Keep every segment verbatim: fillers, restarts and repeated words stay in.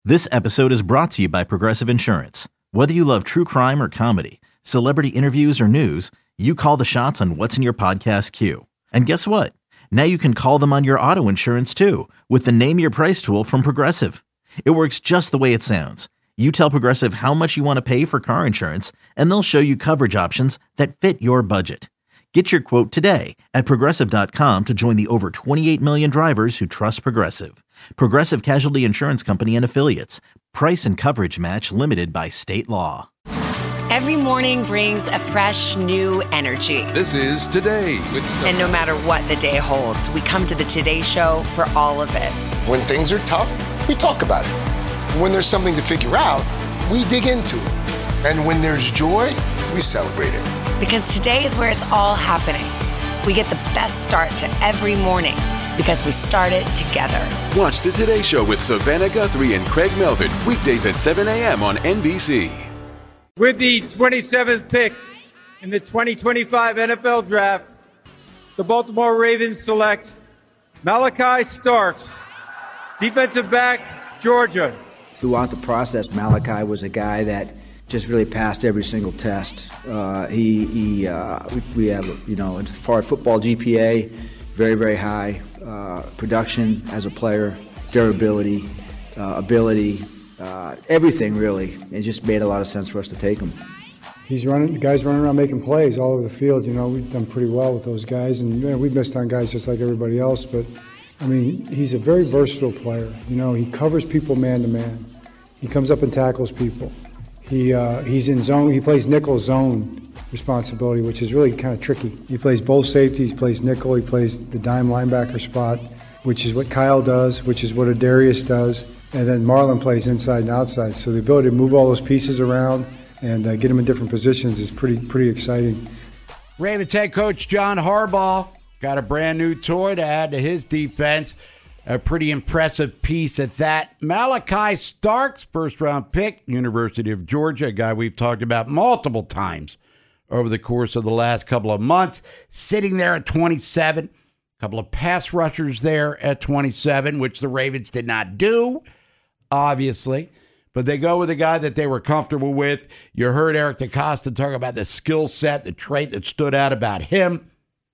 This episode is brought to you by Progressive Insurance. Whether you love true crime or comedy, celebrity interviews or news, you call the shots on what's in your podcast queue. And guess what? Now you can call them on your auto insurance too with the Name Your Price tool from Progressive. It works just the way it sounds. You tell Progressive how much you want to pay for car insurance, and they'll show you coverage options that fit your budget. Get your quote today at Progressive dot com to join the over twenty-eight million drivers who trust Progressive. Progressive Casualty Insurance Company and Affiliates. Price and coverage match limited by state law. Every morning brings a fresh, new energy. This is Today with Sophie. And no matter what the day holds, we come to the Today Show for all of it. When things are tough, we talk about it. When there's something to figure out, we dig into it. And when there's joy, we celebrate it. Because today is where it's all happening. We get the best start to every morning because we start it together. Watch the Today Show with Savannah Guthrie and Craig Melvin, weekdays at seven a.m. on N B C. With the twenty-seventh pick in the twenty twenty-five N F L Draft, the Baltimore Ravens select Malachi Starks, defensive back, Georgia. Throughout the process, Malachi was a guy that just really passed every single test. Uh, he, he uh, we, we have, you know, as far as football G P A, very, very high. Uh, production as a player, durability, uh, ability, uh, everything really. It just made a lot of sense for us to take him. He's running, the guys running around making plays all over the field. You know, we've done pretty well with those guys, and you know, we've missed on guys just like everybody else. But I mean, he's a very versatile player. You know, he covers people man to man. He comes up and tackles people. He uh, he's in zone. He plays nickel zone responsibility, which is really kind of tricky. He plays both safeties. He plays nickel. He plays the dime linebacker spot, which is what Kyle does, which is what Adarius does, and then Marlon plays inside and outside. So the ability to move all those pieces around and uh, get them in different positions is pretty pretty exciting. Ravens head coach John Harbaugh got a brand new toy to add to his defense. A pretty impressive piece at that. Malachi Starks, first-round pick, University of Georgia, a guy we've talked about multiple times over the course of the last couple of months, sitting there at twenty-seven. A couple of pass rushers there at twenty-seven, which the Ravens did not do, obviously. But they go with a guy that they were comfortable with. You heard Eric DeCosta talk about the skill set, the trait that stood out about him.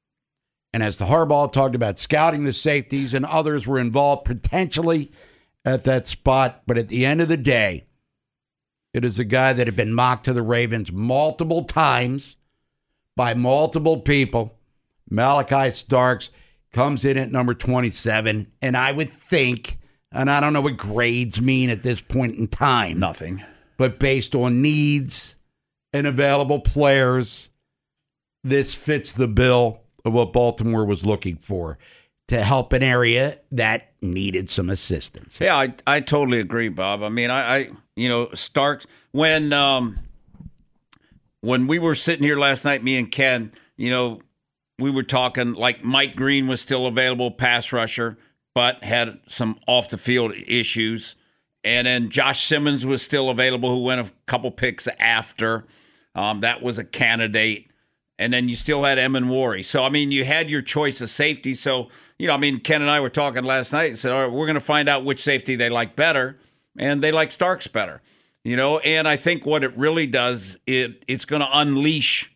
And as the Harbaugh talked about scouting the safeties, and others were involved potentially at that spot. But at the end of the day, it is a guy that had been mocked to the Ravens multiple times by multiple people. Malachi Starks comes in at number twenty-seven. And I would think, and I don't know what grades mean at this point in time. Nothing. But based on needs and available players, this fits the bill of what Baltimore was looking for to help an area that needed some assistance. Yeah, I, I totally agree, Bob. I mean, I, I you know, Starks, when um, when we were sitting here last night, me and Ken, you know, we were talking like Mike Green was still available, pass rusher, but had some off-the-field issues. And then Josh Simmons was still available, who went a couple picks after. Um, that was a candidate. And then you still had Emenwari. So, I mean, you had your choice of safety. So, you know, I mean, Ken and I were talking last night and said, all right, we're going to find out which safety they like better. And they like Starks better, you know. And I think what it really does, it it's going to unleash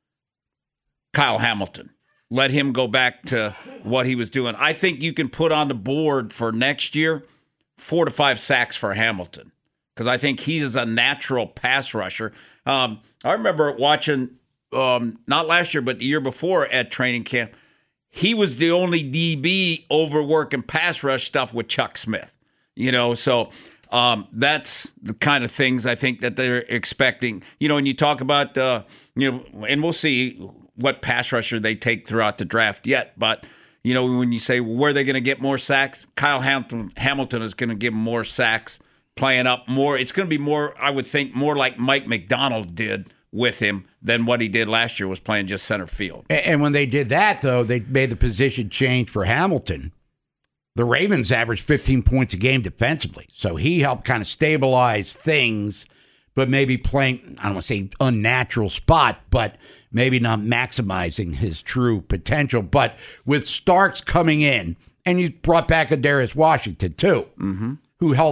Kyle Hamilton. Let him go back to what he was doing. I think you can put on the board for next year four to five sacks for Hamilton, because I think he is a natural pass rusher. Um, I remember watching – Um, not last year, but the year before at training camp, he was the only D B overworking pass rush stuff with Chuck Smith. You know, so um, that's the kind of things I think that they're expecting. You know, and you talk about, uh, you know, and we'll see what pass rusher they take throughout the draft yet. But, you know, when you say where are they going to get more sacks, Kyle Hamilton, Hamilton is going to give them more sacks, playing up more. It's going to be more, I would think, more like Mike McDonald did with him than what he did last year, was playing just center field. And when they did that, though, they made the position change for Hamilton. The Ravens averaged fifteen points a game defensively, so he helped kind of stabilize things, but maybe playing, I don't want to say unnatural spot, but maybe not maximizing his true potential. But with Starks coming in, and you brought back Adarius Washington, too, mm-hmm. who helped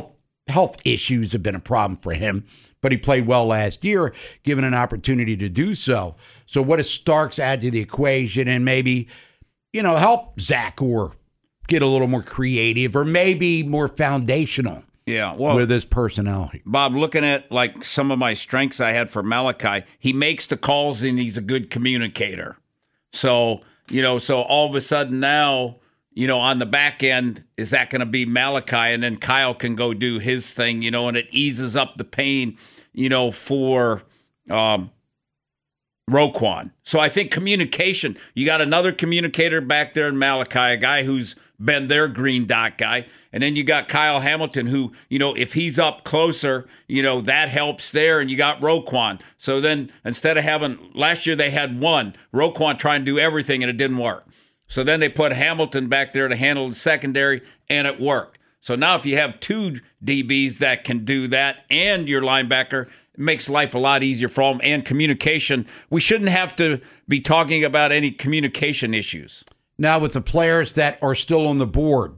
health issues have been a problem for him, but he played well last year, given an opportunity to do so. So what does Starks add to the equation and maybe, you know, help Zach Orr get a little more creative or maybe more foundational yeah, well, with his personality? Bob, looking at like some of my strengths I had for Malachi, he makes the calls and he's a good communicator. So, you know, so all of a sudden now, you know, on the back end, is that going to be Malachi? And then Kyle can go do his thing, you know, and it eases up the pain, you know, for um, Roquan. So I think communication, you got another communicator back there in Malachi, a guy who's been their green dot guy. And then you got Kyle Hamilton who, you know, if he's up closer, you know, that helps there. And you got Roquan. So then instead of having, last year they had one, Roquan trying to do everything and it didn't work. So then they put Hamilton back there to handle the secondary and it worked. So now if you have two D Bs that can do that and your linebacker, it makes life a lot easier for them. And communication, we shouldn't have to be talking about any communication issues. Now with the players that are still on the board,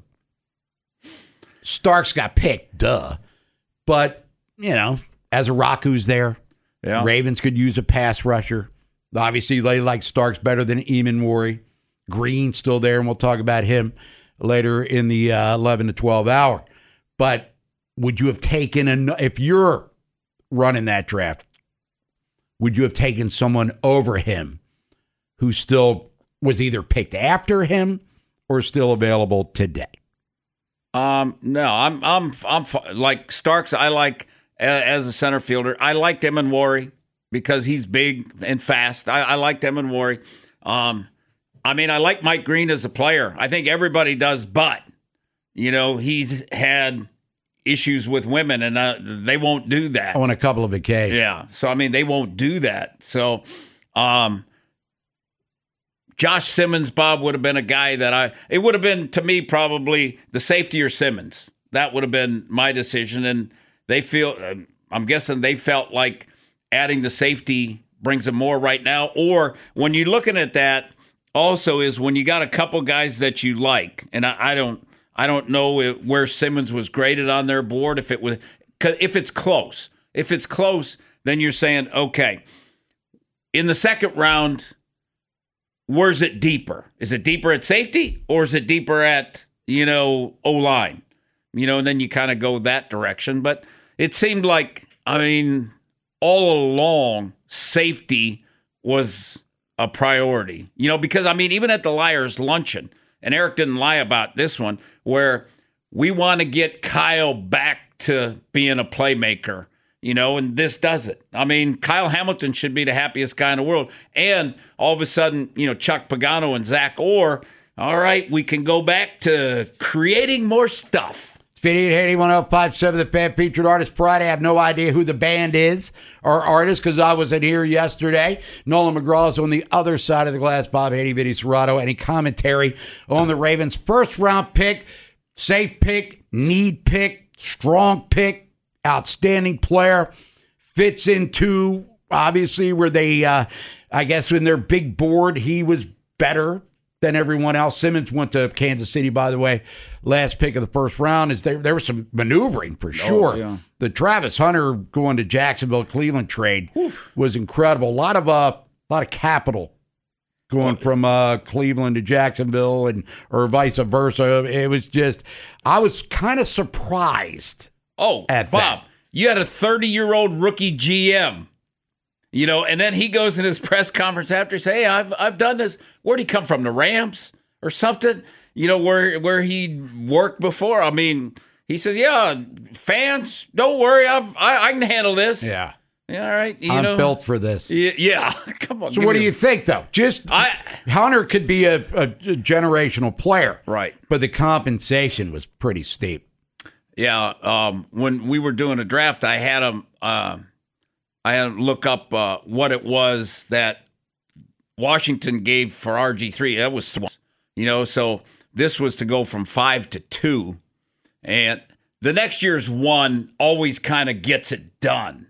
Starks got picked, duh. But, you know, as a Raku's there, yeah. Ravens could use a pass rusher. Obviously, they like Starks better than Eamon Green's still there, and we'll talk about him later in the uh, eleven to twelve hour. But would you have taken, an, if you're running that draft, would you have taken someone over him who still was either picked after him or still available today? Um, no, I'm, I'm, I'm like Starks. I like as a center fielder. I liked Eamon because he's big and fast. I, I liked Eamon Um, I mean, I like Mike Green as a player. I think everybody does, but, you know, he's had issues with women, and uh, they won't do that. On a couple of occasions. Yeah. So, I mean, they won't do that. So, um, Josh Simmons, Bob, would have been a guy that I, it would have been, to me, probably the safety or Simmons. That would have been my decision. And they feel, I'm guessing they felt like adding the safety brings them more right now. Or when you're looking at that, also is when you got a couple guys that you like, and I, I don't, I don't know if, where Simmons was graded on their board. If it was, if it's close, if it's close, then you're saying, okay, in the second round, where's it deeper? Is it deeper at safety, or is it deeper at, you know, O-line? You know, and then you kind of go that direction. But it seemed like, I mean, all along, safety was a priority, you know, because, I mean, even at the Liars Luncheon, and Eric didn't lie about this one, where we want to get Kyle back to being a playmaker, you know, and this does it. I mean, Kyle Hamilton should be the happiest guy in the world. And all of a sudden, you know, Chuck Pagano and Zach Orr, all right, we can go back to creating more stuff. fifty-eight eighty-one oh five seven, the fan featured artist Pride. I have no idea who the band is or artist because I wasn't here yesterday. Nolan McGraw is on the other side of the glass. Bob Haney, Vinny Serrato. Any commentary on the Ravens' first round pick, safe pick, need pick, strong pick, outstanding player, fits into obviously where they, uh, I guess, in their big board, he was better than everyone else. Simmons went to Kansas City, by the way, last pick of the first round. Is there there was some maneuvering for sure. Oh, yeah. The Travis Hunter going to Jacksonville Cleveland trade Oof. was incredible. A lot of uh, a lot of capital going from uh, Cleveland to Jacksonville, and or vice versa. It was just, I was kind of surprised. Oh, at Bob, that. You had a thirty-year-old rookie G M. You know, and then he goes in his press conference after, say, hey, I've I've done this. Where'd he come from? The Rams or something? You know, where where he worked before. I mean, he says, yeah, fans, don't worry, I've I, I can handle this. Yeah. Yeah, all right. You I'm know, built for this. Yeah. yeah. Come on. So what do you a, think, though? Just I, Hunter could be a, a, a generational player. Right. But the compensation was pretty steep. Yeah. Um, when we were doing a draft, I had him uh, I had to look up uh, what it was that Washington gave for R G three. That was, you know, so this was to go from five to two. And the next year's one always kind of gets it done.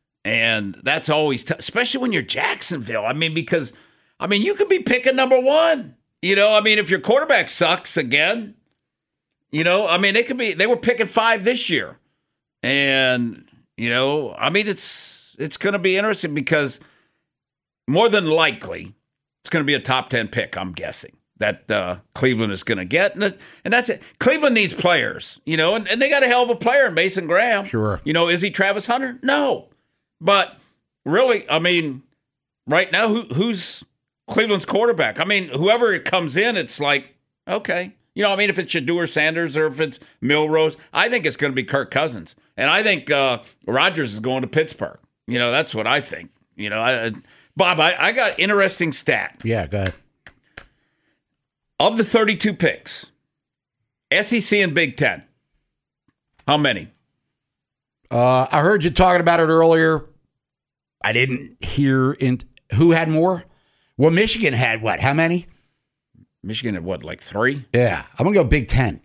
And that's always, t- especially when you're Jacksonville. I mean, because, I mean, you could be picking number one. You know, I mean, if your quarterback sucks again, you know, I mean, they could be, they were picking five this year. And, you know, I mean, it's it's going to be interesting because more than likely it's going to be a top ten pick, I'm guessing, that uh, Cleveland is going to get. And, that, and that's it. Cleveland needs players, you know, and, and they got a hell of a player in Mason Graham. Sure. You know, is he Travis Hunter? No. But really, I mean, right now, who, who's Cleveland's quarterback? I mean, whoever comes in, it's like, okay. You know, I mean, if it's Shedeur Sanders or if it's Milrose, I think it's going to be Kirk Cousins. And I think uh, Rodgers is going to Pittsburgh. You know, that's what I think. You know, I, Bob, I, I got interesting stat. Yeah, go ahead. Of the thirty-two picks, S E C and Big Ten, how many? Uh, I heard you talking about it earlier. I didn't hear in who had more. Well, Michigan had what? How many? Michigan had what, like three? Yeah, I'm gonna go Big Ten.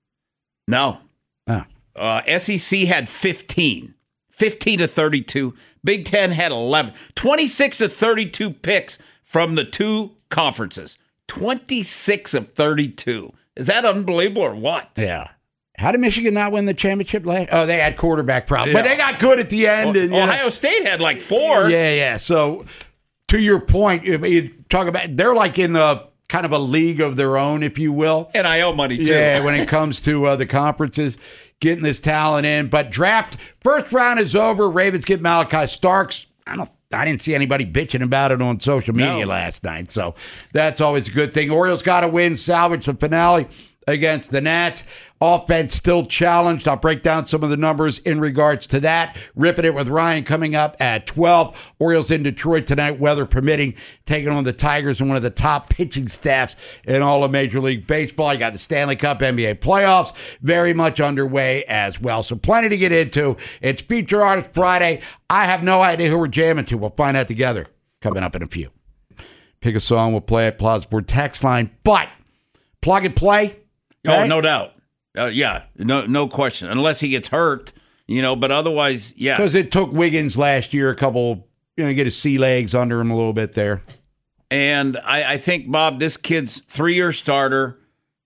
No. Oh. Uh, S E C had fifteen. fifteen to thirty-two. Big Ten had eleven. twenty-six of thirty-two picks from the two conferences. twenty-six of thirty-two. Is that unbelievable or what? Yeah. How did Michigan not win the championship last? Oh, they had quarterback problems, Yeah. but they got good at the end. O- and, you Ohio know. State had like four. Yeah, yeah. So, to your point, you you talk about they're like in the kind of a league of their own, if you will. N I L money, too. Yeah, when it comes to uh, the conferences, getting this talent in. But draft, first round is over. Ravens get Malachi Starks. I don't I didn't see anybody bitching about it on social media No. last night. So that's always a good thing. Orioles got to win, salvage the finale against the Nats. Offense still challenged. I'll break down some of the numbers in regards to that. Ripping it with Ryan coming up at twelve. Orioles in Detroit tonight, weather permitting, taking on the Tigers and one of the top pitching staffs in all of Major League Baseball. You got the Stanley Cup, N B A playoffs very much underway as well. So plenty to get into. It's Feature Artist Friday. I have no idea who we're jamming to. We'll find out together coming up in a few. Pick a song, we'll play it. Plaza Board text line. But plug and play. Oh, right? no doubt. Uh, yeah, no no question. Unless he gets hurt, you know, but otherwise, yeah. Because it took Wiggins last year a couple, you know, get his sea legs under him a little bit there. And I, I think, Bob, this kid's three-year starter,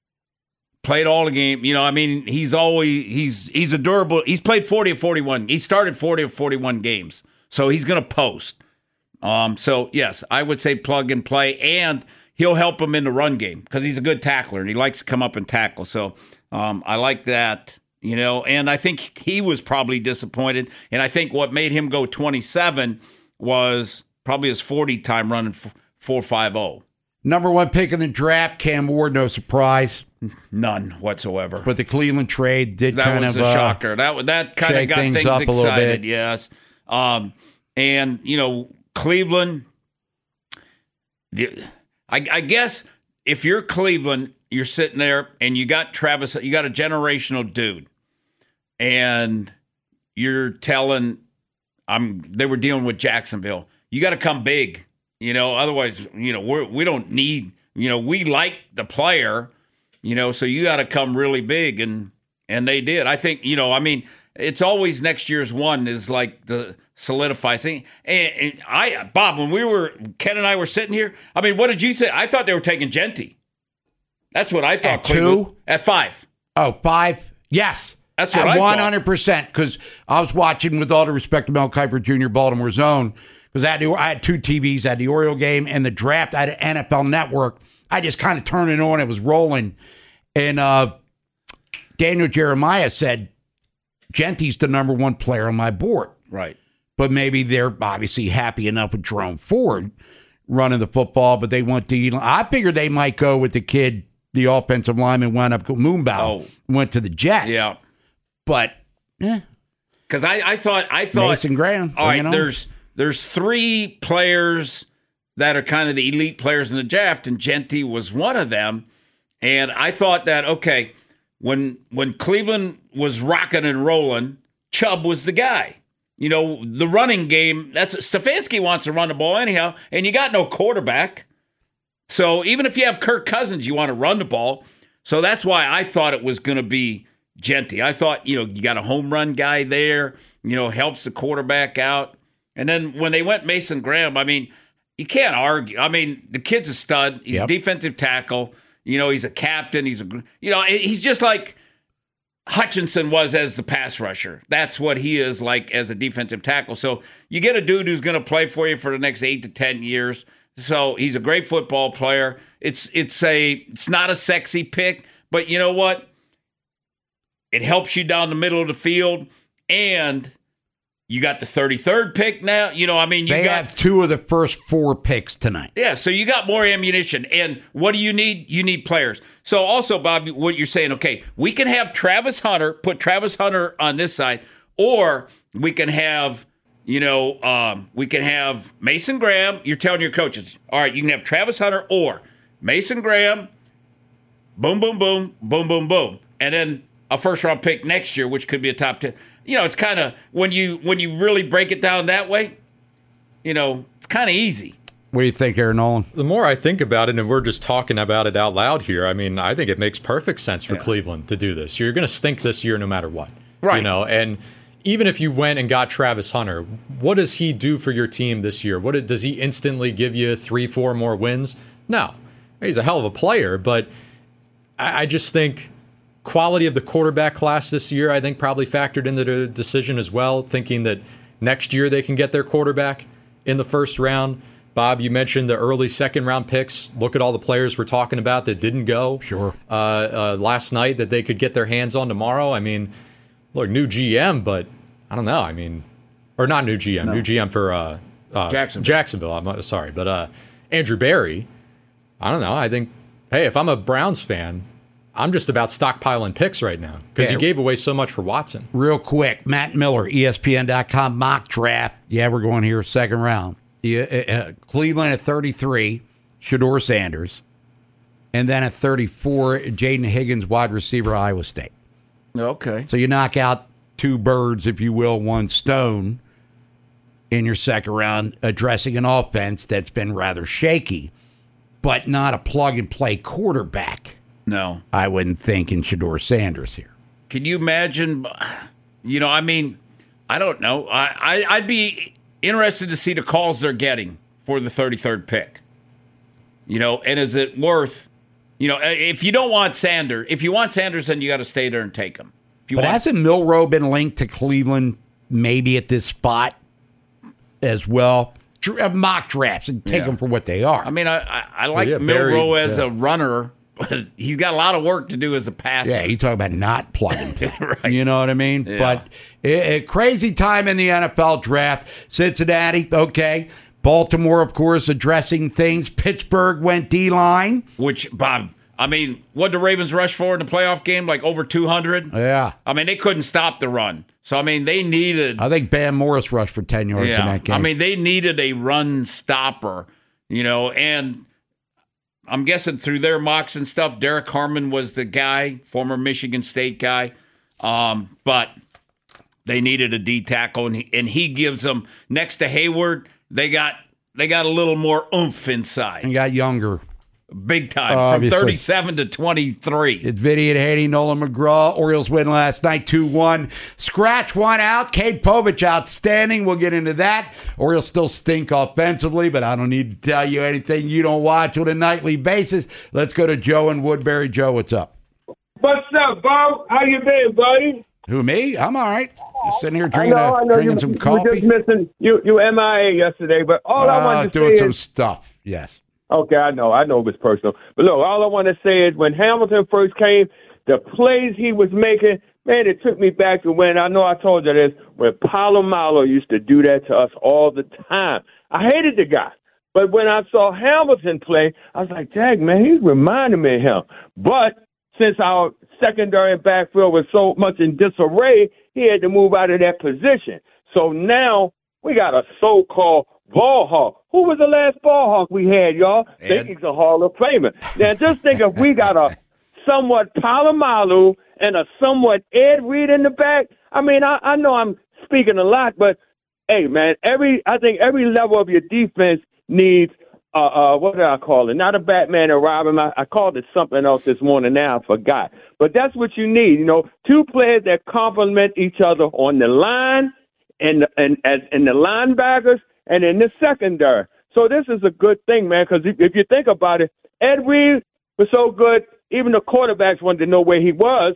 played all the game. You know, I mean, he's always, he's he's a durable, he's played forty or forty-one. He started forty or forty-one games. So he's going to post. Um, so, yes, I would say plug and play. And he'll help him in the run game because he's a good tackler and he likes to come up and tackle. So um, I like that, you know, and I think he was probably disappointed. And I think what made him go twenty-seven was probably his forty time running four five oh. Number one pick in the draft, Cam Ward, no surprise. None whatsoever. But the Cleveland trade did that kind was of a uh, shocker. That that kind of got things things, up a little excited. bit. Yes, um, and you know Cleveland. The, I, I guess if you're Cleveland, you're sitting there and you got Travis. You got a generational dude, and you're telling I'm. They were dealing with Jacksonville. You got to come big, you know. Otherwise, you know we we don't need. You know we like the player. You know, so you got to come really big, and and they did. I think, you know, I mean, it's always next year's one is like the solidify thing. And, and I, Bob, when we were, Ken and I were sitting here, I mean, what did you think? I thought they were taking Genty. That's what I thought. At Cleveland, two? At five. Oh, five? Yes. That's what At I one hundred thought. percent, because I was watching, with all due respect to Mel Kiper Junior, Baltimore Zone, because I, had the- I had two T Vs. I had the Oriole game and the draft. I had an N F L Network. I just kind of turned it on. It was rolling. And uh, Daniel Jeremiah said, Genty's the number one player on my board. Right. But maybe they're obviously happy enough with Jerome Ford running the football, but they want to. I figured they might go with the kid, the offensive lineman, wound up Moonbow, Oh. went to the Jets. Yeah. But, eh, Because I, I thought, I thought, Mason Graham. all right, you know? there's there's three players that are kind of the elite players in the draft, and Genty was one of them. And I thought that, okay, when when Cleveland was rocking and rolling, Chubb was the guy. You know, the running game, that's Stefanski wants to run the ball anyhow, and you got no quarterback. So even if you have Kirk Cousins, you want to run the ball. So that's why I thought it was going to be Genty. I thought, you know, you got a home run guy there, you know, helps the quarterback out. And then when they went Mason Graham, I mean, you can't argue. I mean, the kid's a stud. He's Yep. a defensive tackle. You know, he's a captain. He's a, you know, he's just like, Hutchinson was as the pass rusher. That's what he is like as a defensive tackle. So you get a dude who's going to play for you for the next eight to ten years. So he's a great football player. It's it's a it's not a sexy pick, but you know what? It helps you down the middle of the field, and you got the thirty-third pick now. You know, I mean, you they got have two of the first four picks tonight. Yeah, so you got more ammunition. And what do you need? You need players. So also, Bobby, what you're saying, okay, we can have Travis Hunter, put Travis Hunter on this side, or we can have, you know, um, we can have Mason Graham. You're telling your coaches, all right, you can have Travis Hunter or Mason Graham, boom, boom, boom, boom, boom, boom. And then a first-round pick next year, which could be a top ten. You know, it's kind of, when you when you really break it down that way, you know, it's kind of easy. What do you think, Aaron Nolan? The more I think about it, and we're just talking about it out loud here, I mean, I think it makes perfect sense for yeah. Cleveland to do this. You're going to stink this year no matter what. Right. You know, and even if you went and got Travis Hunter, what does he do for your team this year? What does he instantly give you three, four more wins? No. He's a hell of a player, but I, I just think quality of the quarterback class this year, I think, probably factored into the decision as well, thinking that next year they can get their quarterback in the first round. Bob, you mentioned the early second-round picks. Look at all the players we're talking about that didn't go sure uh, uh, last night that they could get their hands on tomorrow. I mean, look, new G M, but I don't know. I mean, or not new G M, no. new G M for uh, uh, Jacksonville. Jacksonville. I'm sorry, but uh, Andrew Berry. I don't know. I think, hey, if I'm a Browns fan, I'm just about stockpiling picks right now because yeah. you gave away so much for Watson. Real quick, Matt Miller, E S P N dot com mock draft. Yeah, we're going here second round. Yeah, uh, Cleveland at thirty-three, Shedeur Sanders. And then at thirty-four, Jaden Higgins, wide receiver, Iowa State. Okay. So you knock out two birds, if you will, one stone in your second round, addressing an offense that's been rather shaky, but not a plug-and-play quarterback. No. I wouldn't think in Shedeur Sanders here. Can you imagine, you know, I mean, I don't know. I, I, I'd be interested to see the calls they're getting for the thirty-third pick. You know, and is it worth, you know, if you don't want Sanders, if you want Sanders, then you got to stay there and take him. If you but want, hasn't Milroe been linked to Cleveland maybe at this spot as well? Mock drafts and take yeah. them for what they are. I mean, I, I, I like well, yeah, Milroe Barry, as yeah. a runner. He's got a lot of work to do as a passer. Yeah, you talk about not plugging play. Right. You know what I mean? Yeah. But a, a crazy time in the N F L draft. Cincinnati, okay. Baltimore, of course, addressing things. Pittsburgh went D-line. Which, Bob, I mean, what did the Ravens rush for in the playoff game? Like over two hundred? Yeah. I mean, they couldn't stop the run. So, I mean, they needed... I think Bam Morris rushed for ten yards yeah. in that game. I mean, they needed a run stopper, you know, and... I'm guessing through their mocks and stuff, Derek Harmon was the guy, former Michigan State guy. Um, but they needed a D tackle, and he, and he gives them, next to Hayward, they got they got a little more oomph inside. And got younger. Big time, uh, from thirty-seven to twenty-three. It's Vinny and Haney, Nolan McGraw. Orioles win last night two one. Scratch one out. Cade Povich outstanding. We'll get into that. Orioles still stink offensively, but I don't need to tell you anything you don't watch on a nightly basis. Let's go to Joe in Woodbury. Joe, what's up? What's up, Bob? How you been, buddy? Who, me? I'm all right. Just sitting here drinking, I know, a, I know drinking you, some you coffee. were just missing, you, you M I A yesterday, but all uh, I wanted to doing say some is, stuff, yes. Okay, I know. I know it was personal. But look, all I want to say is when Hamilton first came, the plays he was making, man, it took me back to when, I know I told you this, when Palomalo used to do that to us all the time. I hated the guy. But when I saw Hamilton play, I was like, dang, man, he's reminding me of him. But since our secondary and backfield was so much in disarray, he had to move out of that position. So now we got a so-called ball hawk. Who was the last ball hawk we had, y'all? Ed. Think he's a Hall of Famer. Now, just think if we got a somewhat Palomalu and a somewhat Ed Reed in the back. I mean, I, I know I'm speaking a lot, but, hey, man, every I think every level of your defense needs, uh, uh, what did I call it? Not a Batman and Robin. I, I called it something else this morning. Now I forgot. But that's what you need, you know, two players that complement each other on the line and, and, and, and the linebackers, and in the secondary. So this is a good thing, man, because if, if you think about it, Ed Reed was so good, even the quarterbacks wanted to know where he was.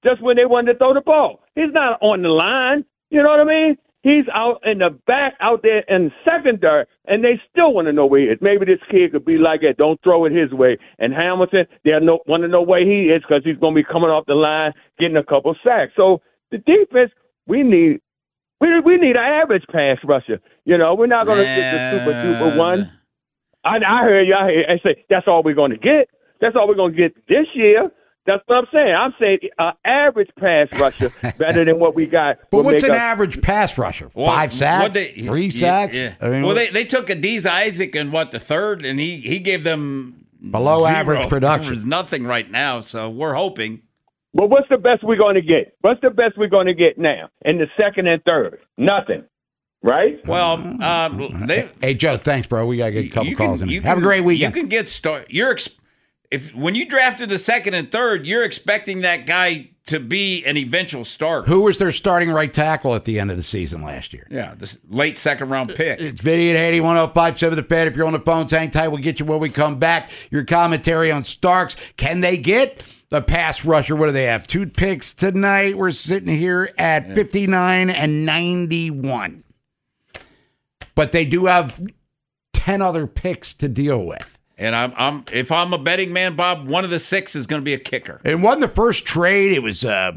just when they wanted to throw the ball. He's not on the line. You know what I mean? He's out in the back, out there in secondary, and they still want to know where he is. Maybe this kid could be like that. Don't throw it his way. And Hamilton, they no, want to know where he is because he's going to be coming off the line, getting a couple sacks. So the defense, we need we we need an average pass rusher. You know, we're not going to get the super duper one. I, I heard you. I heard I say that's all we're going to get. That's all we're going to get this year. That's what I'm saying. I'm saying an average pass rusher better than what we got. But what's an us- average pass rusher? Well, Five sacks? they- Three yeah, sacks? yeah. I mean, well, what- they, they took Adiz Isaac in, what, the third, and he, he gave them below zero. average production. There's nothing right now, so we're hoping. But what's the best we're going to get? What's the best we're going to get now in the second and third? Nothing. Right? Well, um, they, hey, Joe, thanks, bro. We got to get a couple you calls can, in. you Have a can- great weekend. You can get started. You're ex- if when you drafted the second and third, you're expecting that guy to be an eventual starter. Who was their starting right tackle at the end of the season last year? Yeah, this late second round pick. It's Vinny at eighty one oh five seven The Fan. If you're on the phone, hang tight. We'll get you when we come back. Your commentary on Starks. Can they get the pass rusher? What do they have? Two picks tonight. We're sitting here at fifty-nine and ninety-one. But they do have ten other picks to deal with. And I'm, I'm, if I'm a betting man, Bob, one of the six is going to be a kicker. And won the first trade. It was uh,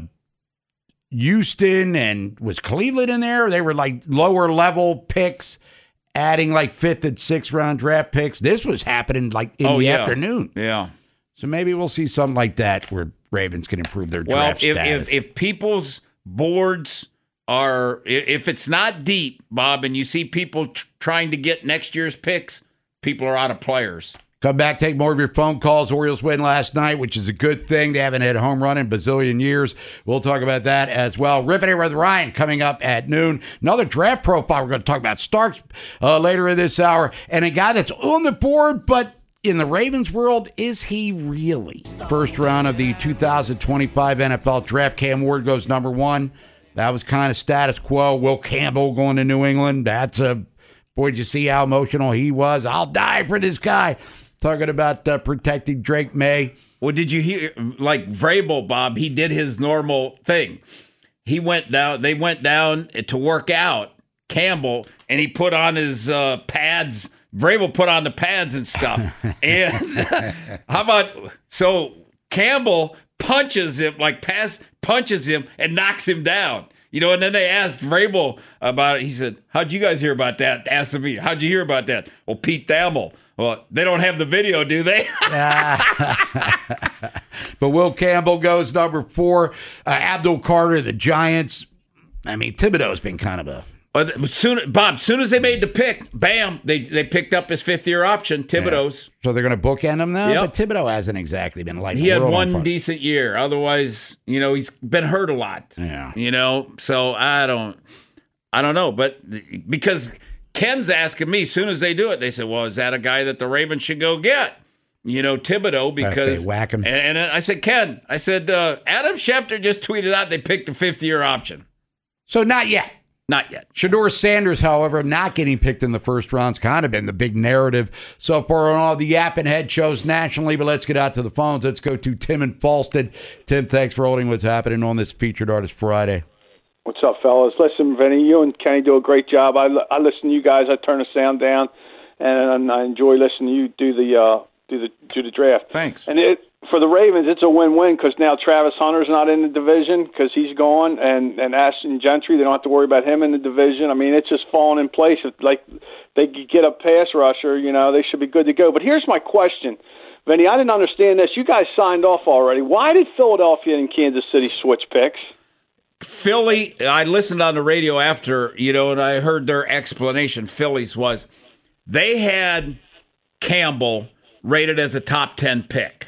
Houston and was Cleveland in there. They were like lower level picks, adding like fifth and sixth round draft picks. This was happening like in Oh, the yeah. afternoon. Yeah. So maybe we'll see something like that where Ravens can improve their Well, draft if, status. if if people's boards are, i- if it's not deep, Bob, and you see people tr- trying to get next year's picks, people are out of players. Come back, take more of your phone calls. Orioles win last night, which is a good thing. They haven't had a home run in a bazillion years. We'll talk about that as well. Ripping It with Ryan coming up at noon. Another draft profile. We're going to talk about Starks uh, later in this hour. And a guy that's on the board, but in the Ravens world, is he really? First round of the two thousand twenty-five N F L Draft. Cam Ward goes number one. That was kind of status quo. Will Campbell going to New England. That's a, boy, did you see how emotional he was? I'll die for this guy. Talking about uh, protecting Drake May. Well, did you hear, like Vrabel, Bob, he did his normal thing. He went down, they went down to work out, Campbell, and he put on his uh, pads. Vrabel put on the pads and stuff. And how about, so Campbell punches him, like pass, punches him and knocks him down. You know, and then they asked Vrabel about it. He said, how'd you guys hear about that? Asked me, how'd you hear about that? Well, Pete Thamel. Well, they don't have the video, do they? But Will Campbell goes number four. Uh, Abdul Carter, the Giants. I mean, Thibodeau's been kind of a... But soon, Bob, soon as they made the pick, bam, they they picked up his fifth year option, Thibodeau's. Yeah. So they're going to bookend him now? Yep. But Thibodeau hasn't exactly been lighting He the had world on one fire. decent year. Otherwise, you know, he's been hurt a lot. Yeah. You know, so I don't, I don't know. But because Ken's asking me, as soon as they do it, they said, well, is that a guy that the Ravens should go get? You know, Thibodeau, because they whack him. And, and I said, Ken, I said, uh, Adam Schefter just tweeted out they picked a fifth year option. So not yet. Not yet. Shador Sanders, however, not getting picked in the first round's kind of been the big narrative so far on all the Yap and Head shows nationally. But let's get out to the phones. Let's go to Tim in Falston. Tim, thanks for holding what's happening on this Featured Artist Friday. What's up, fellas? Listen, Vinny, you and Kenny do a great job. I, I listen to you guys. I turn the sound down, and I enjoy listening to you do the uh, do the do the draft. Thanks. And it for the Ravens, it's a win-win because now Travis Hunter's not in the division because he's gone, and and Ashton Gentry, they don't have to worry about him in the division. I mean, it's just falling in place. It's like they could get a pass rusher, you know, they should be good to go. But here's my question, Vinny. I didn't understand this. You guys signed off already. Why did Philadelphia and Kansas City switch picks? Philly, I listened on the radio after, you know, and I heard their explanation. Philly's was they had Campbell rated as a top ten pick.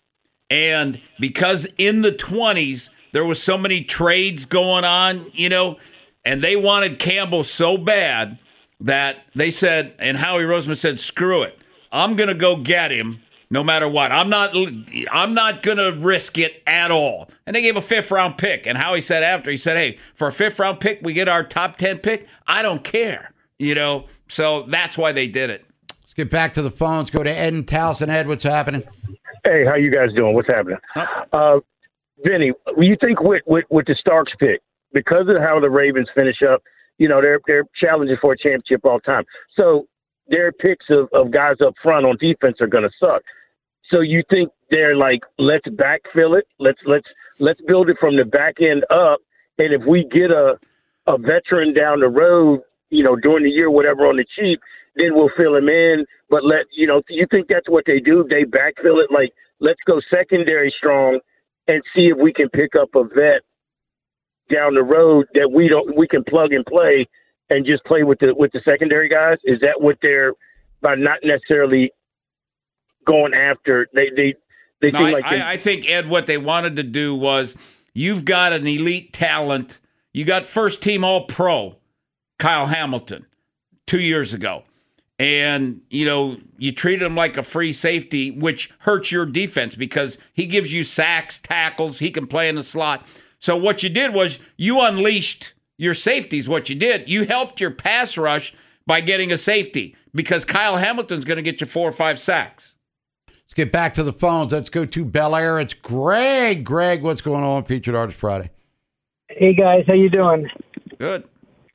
And because in the twenties, there was so many trades going on, you know, and they wanted Campbell so bad that they said, and Howie Roseman said, screw it. I'm going to go get him no matter what. I'm not I'm not going to risk it at all. And they gave a fifth-round pick. And Howie said after, he said, hey, for a fifth-round pick, we get our top ten pick. I don't care, you know. So that's why they did it. Let's get back to the phones. Go to Ed and Towson. Ed, what's happening? Hey, how you guys doing? What's happening? Uh, Vinny, you think with, with, with the Starks pick, because of how the Ravens finish up, you know, they're they're challenging for a championship all the time. So their picks of, of guys up front on defense are going to suck. So you think they're like, let's backfill it, let's let's let's build it from the back end up, and if we get a a veteran down the road, you know, during the year, whatever on the cheap, then we'll fill him in. But let you know, you think that's what they do? They backfill it like, let's go secondary strong and see if we can pick up a vet down the road that we don't we can plug and play and just play with the with the secondary guys. Is that what they're by not necessarily going after? They they they no, think I, like they, I, I think Ed, what they wanted to do was you've got an elite talent. You got first team All Pro Kyle Hamilton two years ago, and you know you treated him like a free safety, which hurts your defense because he gives you sacks, tackles. He can play in the slot. So what you did was you unleashed your safeties. What you did, you helped your pass rush by getting a safety because Kyle Hamilton's going to get you four or five sacks. Let's get back to the phones. Let's go to Bel Air. It's Greg. Greg, what's going on? Featured Artist Friday. Hey guys, how you doing? Good.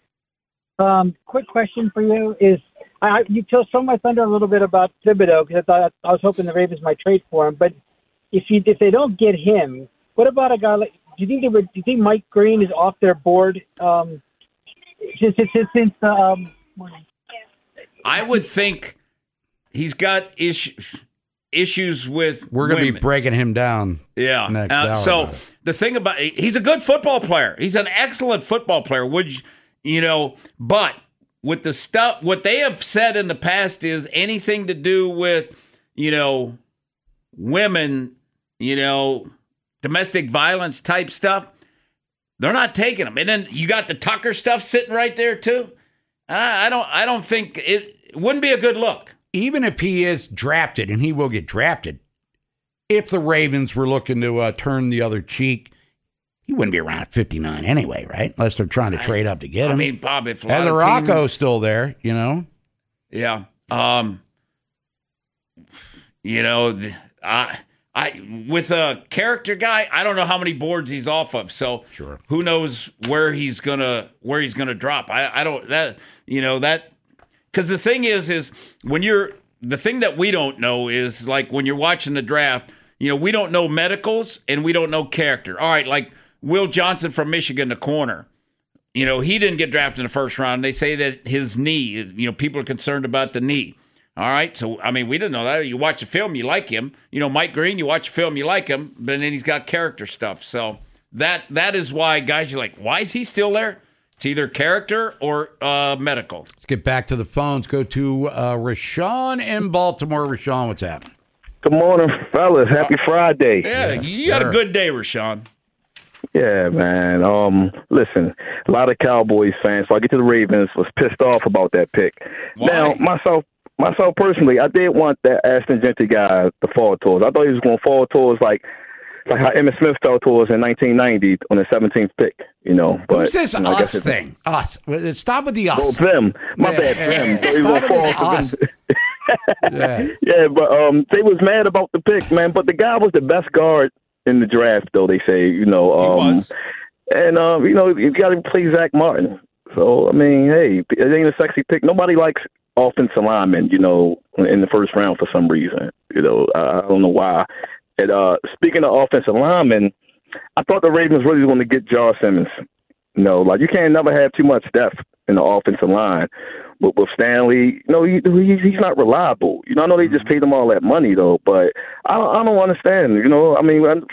Um, quick question for you is, I, you told some of my thunder a little bit about Thibodeau because I thought I was hoping the Ravens might trade for him. But if you if they don't get him, what about a guy like? Do you think they would? Do you think Mike Green is off their board um, since since since um? I would think he's got issues issues with. We're going to women. be breaking him down. Yeah. Next Uh, hour. so the thing about he's a good football player. He's an excellent football player. Would you, you know? But with the stuff, what they have said in the past is anything to do with you know women, you know. domestic violence type stuff, they're not taking them. And then you got the Tucker stuff sitting right there too. I, I don't. I don't think it, it wouldn't be a good look. Even if he is drafted, and he will get drafted, if the Ravens were looking to uh, turn the other cheek, he wouldn't be around at fifty-nine anyway, right? Unless they're trying to trade up to get him. I mean, Bob, if a lot As of Rocco's teams- still there, you know. Yeah. Um. You know, the, I. I, with a character guy, I don't know how many boards he's off of. So sure. Who knows where he's gonna where he's gonna drop? I, I don't that you know that because the thing is is when you're the thing that we don't know is like when you're watching the draft, you know we don't know medicals and we don't know character. All right, like Will Johnson from Michigan, the corner. You know he didn't get drafted in the first round. They say that his knee. You know people are concerned about the knee. All right, so, I mean, we didn't know that. You watch the film, you like him. You know, Mike Green, you watch the film, you like him, but then he's got character stuff. So that that is why guys are like, why is he still there? It's either character or uh, medical. Let's get back to the phones. Go to uh, Rashawn in Baltimore. Rashawn, what's happening? Good morning, fellas. Happy Friday. Yeah, Yes, you had sir. a good day, Rashawn. Yeah, man. Um, listen, a lot of Cowboys fans, so I get to the Ravens, was pissed off about that pick. Why? Now, myself, myself personally, I did want that Ashton Gentry guy to fall to us. I thought he was going to fall to us like like how Emmitt Smith fell to us in nineteen ninety on the seventeenth pick, you know. But, Who's this you know, I guess us it's- thing? Us. Stop with the us. Oh, them. My Yeah, bad, yeah, them. yeah. They Stop gonna with this fall for us. them. Yeah. Yeah, but um, they was mad about the pick, man. But the guy was the best guard in the draft, though, they say, you know. Um, He was. And, um, you know, you got to play Zach Martin. So, I mean, hey, it ain't a sexy pick. Nobody likes offensive linemen, you know, in the first round for some reason. You know, I don't know why. And uh, speaking of offensive linemen, I thought the Ravens really were going to get Jar Simmons. You know, like you can't never have too much depth in the offensive line. But with Stanley, you know, he, he's he's not reliable. You know, I know they just paid him all that money though, but I don't, I don't understand. You know, I mean, I'm,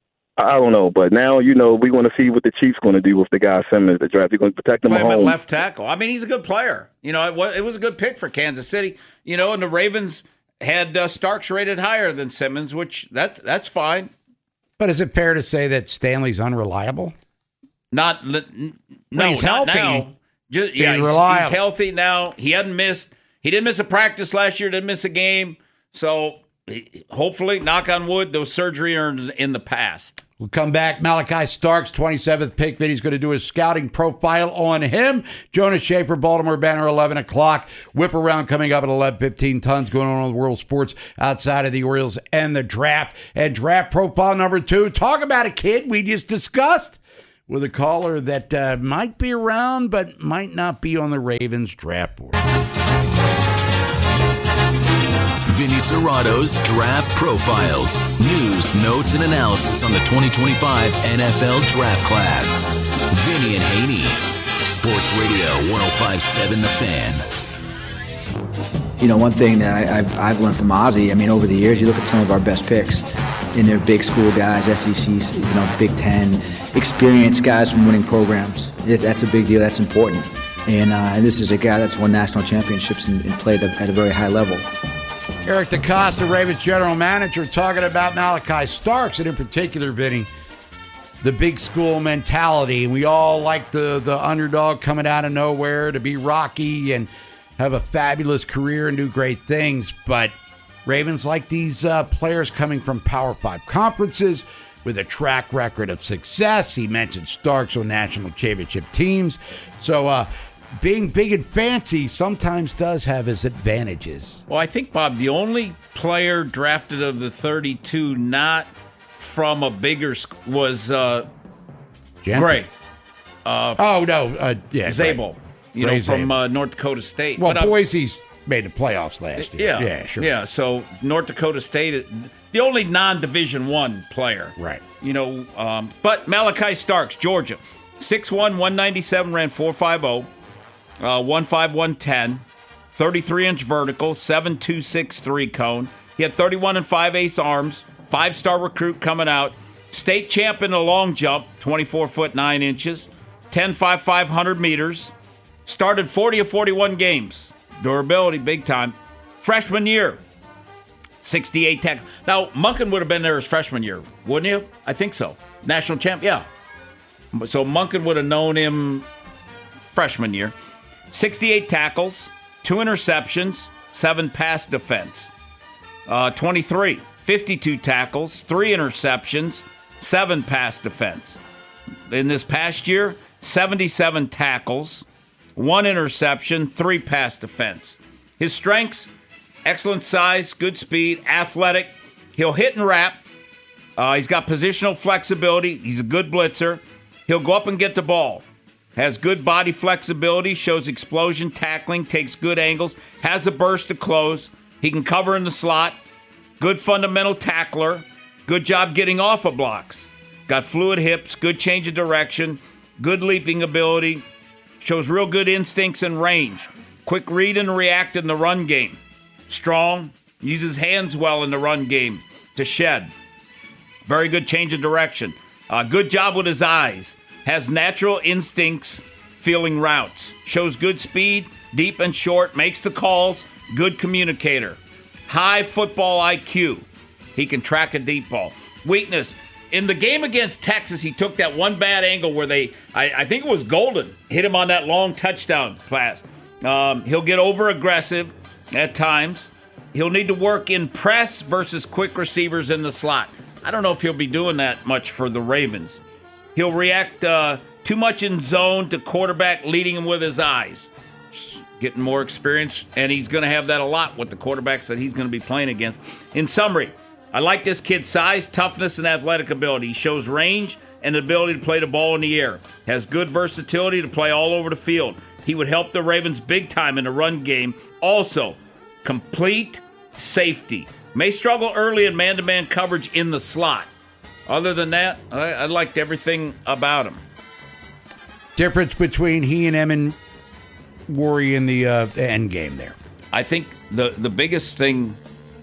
I don't know. But now, you know, we want to see what the Chiefs going to do with the guy Simmons, the draft. They're going to protect him Play at him at home. left tackle. I mean, he's a good player. You know, it was, it was a good pick for Kansas City. You know, and the Ravens had uh, Starks rated higher than Simmons, which that that's fine. But is it fair to say that Stanley's unreliable? Not li- n- no, he's not healthy, now. Just, he's yeah, he's, reliable. he's healthy now. He hadn't missed. He didn't miss a practice last year. Didn't miss a game. So he, hopefully, knock on wood, those surgery are in, in the past. We'll come back. Malachi Starks, twenty-seventh pick. Vinny's going to do a scouting profile on him. Jonas Schaefer, Baltimore Banner, eleven o'clock. Whip around coming up at eleven fifteen. Tons going on in the world of sports outside of the Orioles and the draft. And draft profile number two. Talk about a kid we just discussed with a caller that uh, might be around but might not be on the Ravens draft board. Vinny Serrato's Draft Profiles. News, notes, and analysis on the twenty twenty-five N F L Draft Class. Vinny and Haney. Sports Radio one oh five point seven The Fan. You know, one thing that I, I've, I've learned from Ozzie, I mean, over the years, you look at some of our best picks, and they're big school guys, S E C, you know, Big Ten, experienced guys from winning programs. It, that's a big deal. That's important. And, uh, and this is a guy that's won national championships and, and played at a very high level. Eric DeCosta, Ravens general manager, talking about Malachi Starks, and in particular, Vinny, the big school mentality. And we all like the, the underdog coming out of nowhere to be Rocky and have a fabulous career and do great things. But Ravens like these uh, players coming from Power Five conferences with a track record of success. He mentioned Starks on national championship teams. So, uh, being big and fancy sometimes does have its advantages. Well, I think, Bob, the only player drafted of the thirty-two not from a bigger sc- was uh, Gray. Uh, oh, no. Uh, yeah, Zabel, right. you Ray know, from Zabel. uh, North Dakota State. Well, but, uh, Boise's made the playoffs last year. Yeah, yeah, sure. Yeah, so North Dakota State, the only non-Division One player. Right. You know, um, but Malachi Starks, Georgia, six one, one ninety-seven, ran four fifty. Uh, one five, one ten, thirty-three inch vertical, seven two six three cone. He had thirty-one and five eighths arms, five-star recruit coming out. State champ in the long jump, twenty-four foot nine inches, ten five five hundred meters. Started forty of forty-one games. Durability, big time. Freshman year, sixty-eight tackles. Now, Monken would have been there his freshman year, wouldn't he have? I think so. National champ, yeah. So Monken would have known him freshman year. sixty-eight tackles, two interceptions, seven pass defense. Uh, twenty-three, fifty-two tackles, three interceptions, seven pass defense. In this past year, seventy-seven tackles, one interception, three pass defense. His strengths, excellent size, good speed, athletic. He'll hit and wrap. Uh, he's got positional flexibility. He's a good blitzer. He'll go up and get the ball. Has good body flexibility, shows explosion tackling, takes good angles, has a burst to close. He can cover in the slot. Good fundamental tackler. Good job getting off of blocks. Got fluid hips, good change of direction, good leaping ability. Shows real good instincts and range. Quick read and react in the run game. Strong, uses hands well in the run game to shed. Very good change of direction. Uh, good job with his eyes. Has natural instincts, feeling routes. Shows good speed, deep and short, makes the calls, good communicator. High football I Q. He can track a deep ball. Weakness. In the game against Texas, he took that one bad angle where they, I, I think it was Golden, hit him on that long touchdown pass. Um, he'll get over aggressive at times. He'll need to work in press versus quick receivers in the slot. I don't know if he'll be doing that much for the Ravens. He'll react uh, too much in zone to quarterback leading him with his eyes. Getting more experience, and he's going to have that a lot with the quarterbacks that he's going to be playing against. In summary, I like this kid's size, toughness, and athletic ability. He shows range and the ability to play the ball in the air. Has good versatility to play all over the field. He would help the Ravens big time in the run game. Also, complete safety. May struggle early in man-to-man coverage in the slot. Other than that, I, I liked everything about him. Difference between he and Emin Worry in the uh, end game there. I think the, the biggest thing,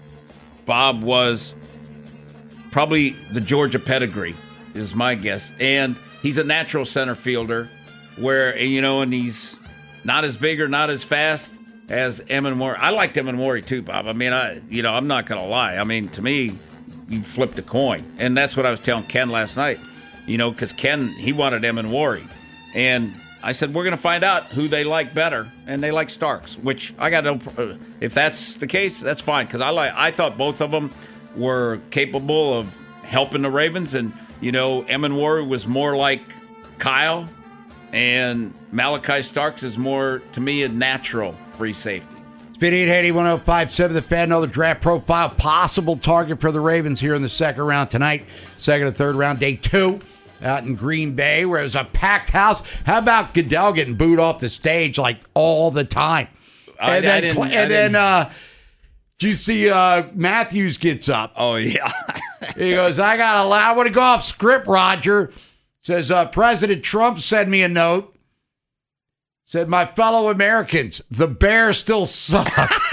Bob, was probably the Georgia pedigree, is my guess. And he's a natural center fielder where, you know, and he's not as big or not as fast as Emin Worry. I liked Emin Worry too, Bob. I mean, I you know, I'm not going to lie. I mean, to me, you flipped a coin. And that's what I was telling Ken last night, you know, because Ken, he wanted Emin Worry. And I said, we're going to find out who they like better, and they like Starks, which I got no. Uh, if that's the case, that's fine, because I like. I thought both of them were capable of helping the Ravens, and you know, Emenwari was more like Kyle, and Malachi Starks is more, to me, a natural free safety. Vinny and Haney, one oh five point seven The Fan. Another draft profile. Possible target for the Ravens here in the second round tonight. Second and third round, day two, out in Green Bay, where it was a packed house. How about Goodell getting booed off the stage like all the time? I, and I then, didn't, and I then didn't. uh, did you see uh, Matthews gets up? Oh, yeah. He goes, I got to I want to go off script, Roger. Says, uh, President Trump sent me a note. Said, my fellow Americans, the Bears still suck.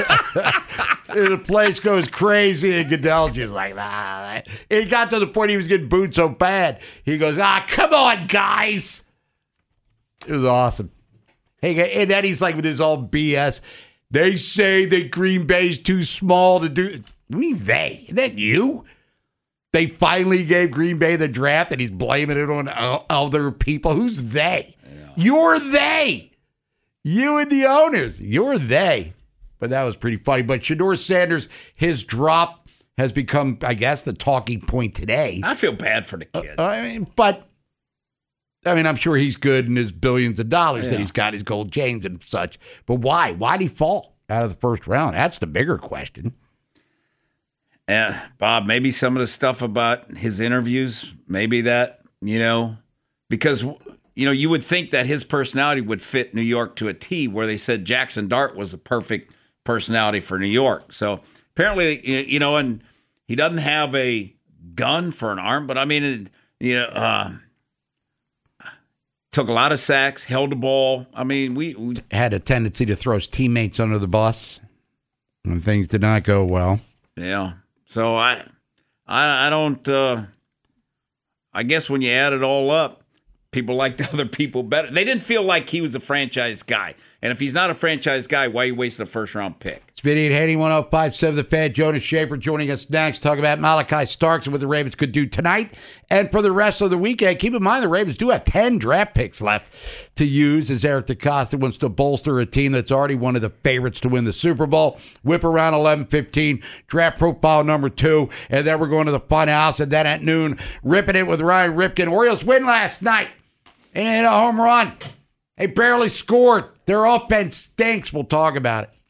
And the place goes crazy, and Goodell's just like, ah. It got to the point he was getting booed so bad. He goes, ah, come on, guys. It was awesome. Hey, and then he's like with his all B S. They say that Green Bay's too small to do. What do you mean they? Is that you? They finally gave Green Bay the draft, and he's blaming it on other people. Who's they? Yeah. You're they. You and the owners. You're they. But that was pretty funny. But Shedeur Sanders, his drop has become, I guess, the talking point today. I feel bad for the kid. Uh, I mean, but, I mean, I'm sure he's good in his billions of dollars Yeah. that he's got, his gold chains and such. But why? Why'd he fall out of the first round? That's the bigger question. Uh, Bob, maybe some of the stuff about his interviews, maybe that, you know, because, you know, you would think that his personality would fit New York to a T, where they said Jackson Dart was the perfect personality for New York. So apparently, you know, and he doesn't have a gun for an arm, but I mean, it, you know, uh, took a lot of sacks, held the ball. I mean, we, we had a tendency to throw his teammates under the bus when things did not go well. Yeah. So I, I, I don't. Uh, I guess when you add it all up, people liked other people better. They didn't feel like he was a franchise guy. And if he's not a franchise guy, why are you wasting a first round pick? It's Vinny and Haney, one oh five point seven The Fan. Jonas Schaefer joining us next. Talk about Malachi Starks and what the Ravens could do tonight and for the rest of the weekend. Keep in mind the Ravens do have ten draft picks left to use as Eric DeCosta wants to bolster a team that's already one of the favorites to win the Super Bowl. Whip around eleven fifteen, draft profile number two, and then we're going to the fun house, and then at noon, ripping it with Ryan Ripken. Orioles win last night and hit a home run. They barely scored. Their offense stinks. We'll talk about it.